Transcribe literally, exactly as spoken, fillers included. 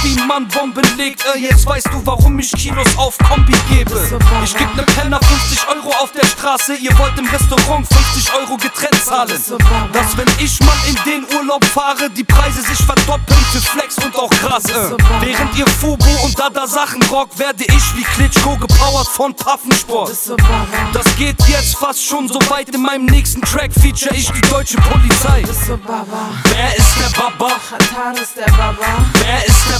wie man Bomben legt. äh, Jetzt weißt du, warum ich Kilos auf Kombi gebe. Ich geb nem Penner fünfzig Euro auf der Straße. Ihr wollt im Restaurant fünfzig Euro getrennt zahlen. Dass wenn ich mal in den Urlaub fahre, die Preise sich verdoppeln für Flex und auch Gras. äh. Während ihr Fubu und Dada Sachen rockt, werde ich wie Klitschko gepowert von Taffensport. Das geht jetzt fast schon so weit, in meinem nächsten Track feature ich die deutsche Polizei. Wer ist der Baba? Katar ist der Baba. Wer ist der